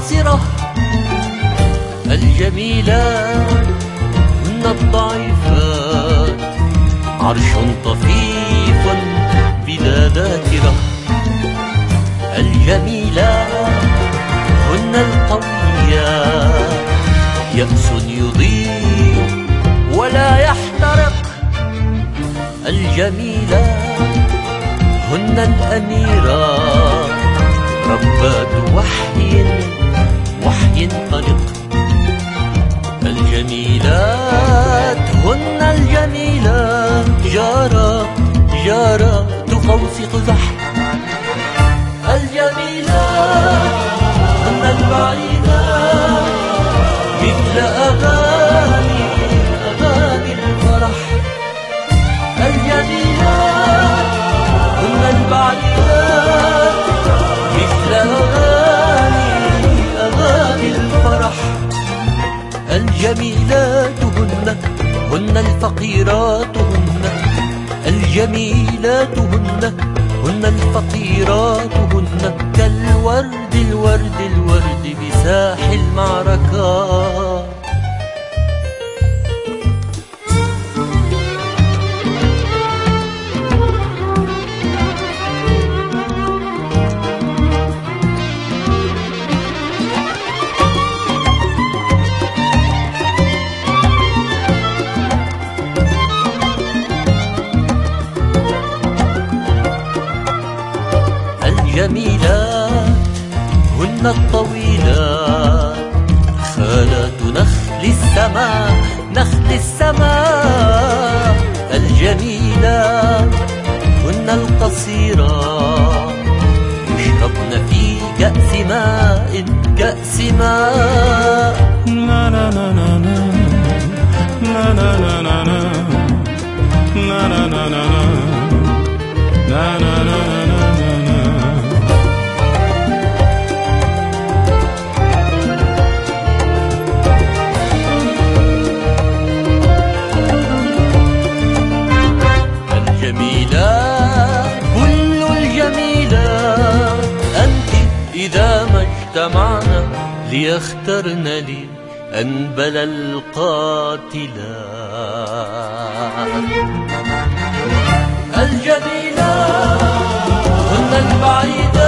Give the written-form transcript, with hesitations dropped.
القاصرة، الجميلات هن الضعيفات، عرش طفيف بلا ذاكرة. الجميلات هن القويات، يأس يضيء ولا يحترق. الجميلات هن الأميرات، ربات وحي طلق. الجميلات هن الجميلات، جارات قوس قزح. الجميلات هن البعيدات، مثل أغاني الفرح. الجميلات هن البعيدات، مثل أغاني الفرح. الجميلات هن الفقيرات، الجميلات هن الفقيرات، كالورد الورد بساح المعركة. الجميلات هن الطويلات، خالات نخل السماء. الجميلات هن القصيرات، يشربن في كأس ماء. لا لا لا لا لا لا لا لا لا لا لا لا لا لا. كل الجميلات أنت إذا ما اجتمعنا ليخترن لي أنبل القاتلات. الجميلات هن البعيدات،